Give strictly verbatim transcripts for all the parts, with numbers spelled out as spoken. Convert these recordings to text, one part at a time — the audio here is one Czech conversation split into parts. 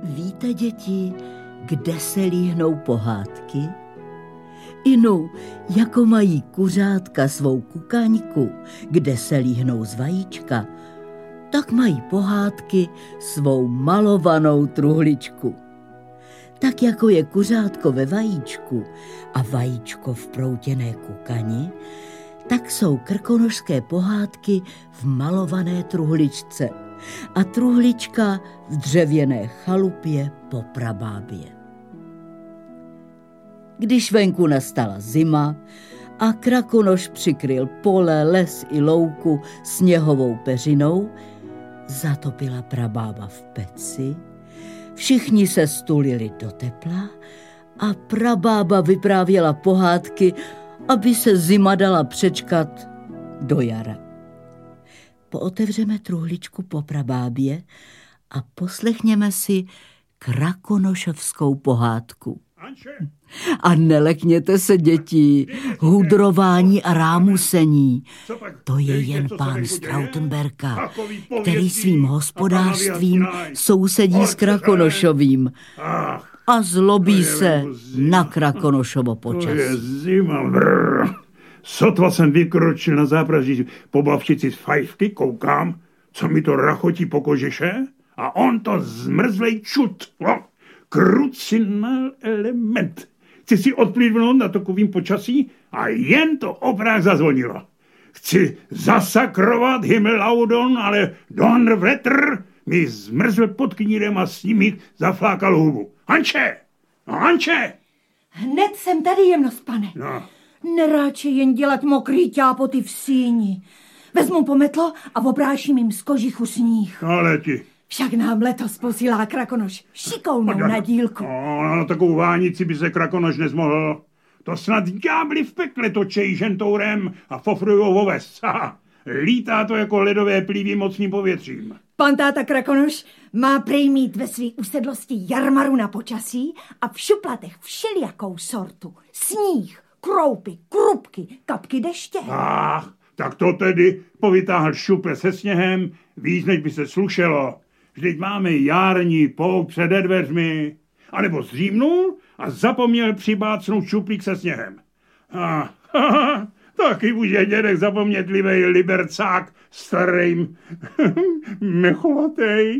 Víte, děti, kde se líhnou pohádky? Inu, jako mají kuřátka svou kukaňku, kde se líhnou z vajíčka, tak mají pohádky svou malovanou truhličku. Tak jako je kuřátko ve vajíčku a vajíčko v proutěné kukani, tak jsou krkonošské pohádky v malované truhličce a truhlička v dřevěné chalupě po prabábě. Když venku nastala zima a Krakonoš přikryl pole, les i louku sněhovou peřinou, zatopila prabába v peci, všichni se stulili do tepla a prabába vyprávěla pohádky, aby se zima dala přečkat do jara. Pootevřeme truhličku po prabábě a poslechněme si krakonošovskou pohádku. A nelekněte se, děti, hudrování a rámusení. To je jen pán Stroutenberka, který svým hospodářstvím sousedí s Krakonošovým a zlobí se na Krakonošovo počasí. To je zima, brr. Sotva jsem vykročil na zápraží po blavčici z fajfky, koukám, co mi to rachotí po kožeše, a on to zmrzlej čut. Krucinál element. Chci si odplivnout na takovým počasí a jen to oprák zazvonilo. Chci zasakrovat Himmelhaudon, ale Donnerwetter mi zmrzl pod knírem a snímík zaflákal hubu. Hanče! No, Hanče! Hned jsem tady, jemnost, pane. No. Neráče jen dělat mokrý ťápoty v síni. Vezmu pometlo a obráším jim z kožichu sníh. Ale ti... Však nám letos posílá Krakonoš šikovnou na dílku. No, na takovou vánici by se Krakonoš nezmohl. To snad ďábli v pekle točejí žentourem a fofrujou oves. Lítá to jako ledové plívy mocným povětřím. Pan táta Krakonoš má prej mít ve svý usedlosti jarmaru na počasí a v šuplatech všelijakou sortu. Sníh, kroupy, krupky, kapky deště. Ach, tak to tedy povytáhl šuple se sněhem, víc než by se slušelo. Vždyť máme jární pout před dveřmi. A nebo zřímnul a zapomněl přibácnout šuplík se sněhem. A, ha, taky může dědek zapomnětlivej libercák starým mechovatej.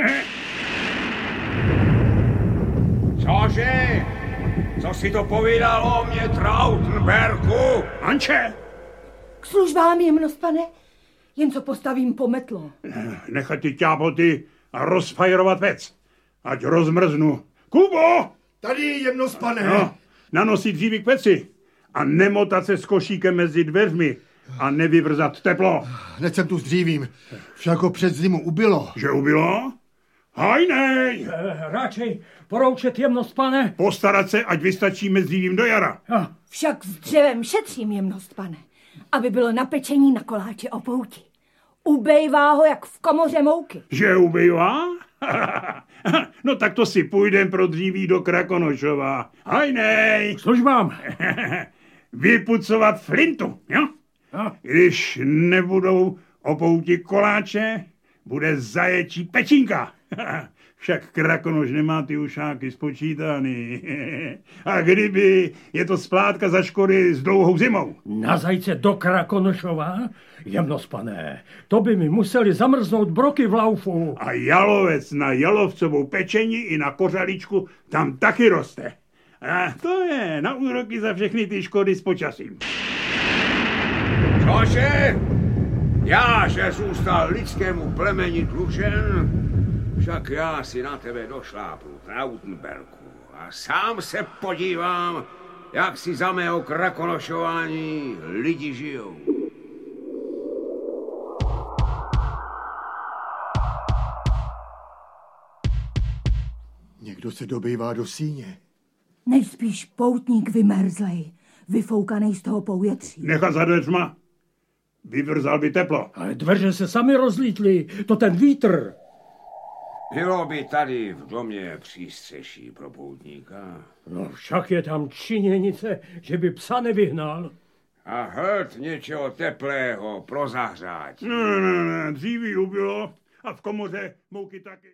Cože? Co si to povídal o mě, Trautenberku? Anče! K službám, jemnost, pane. Jen co postavím pometlo. Nechat ty ťápoty a rozfajrovat vec. Ať rozmrznu. Kubo! Tady, jemnost, pane. No, nanosit dříví k peci a nemotat se s košíkem mezi dveřmi a nevyvrzat teplo. Hned jsem tu s dřívím. Však před zimu ubylo. Že ubylo? Hajnej! E, radšej poroučet, jemnost, pane. Postarat se, ať vystačíme s dřívím do jara. Ja. Však s dřevem šetřím, jemnost, pane. Aby bylo na pečení na koláče o pouti. Ubejvá ho jak v komoře mouky. Že ubejvá? No tak to si půjdem pro dříví do Krakonošova. Hajnej! Službám. Vypucovat flintu, jo? Ja. Když nebudou o pouti koláče, bude zaječí pečínka. Však Krakonoš nemá ty ušáky spočítaný. A kdyby, je to splátka za škody s dlouhou zimou. Na zajce do Krakonošova? Jemnost, pane, to by mi museli zamrznout broky v laufu. A jalovec na jalovcovou pečení i na kořaličku tam taky roste. A to je na úroky za všechny ty škody s počasím. Cože? Já, že zůstal lidskému plemeni dlužen, však já si na tebe došlápnu, Trautenberku, a sám se podívám, jak si za mého krakonošování lidi žijou. Někdo se dobývá do síně. Nejspíš poutník vymerzlej, vyfoukanej z toho povětří. Nechat za dveřma. Vyvrzal by teplo. Ale dveře se sami rozlítly, to ten vítr. Bylo by tady v domě přístřeší pro poutníka. No však je tam činěnice, že by psa nevyhnal. A hled něčeho teplého pro zahřát. Ne, ne, ne, dříví ubylo a v komoře mouky taky.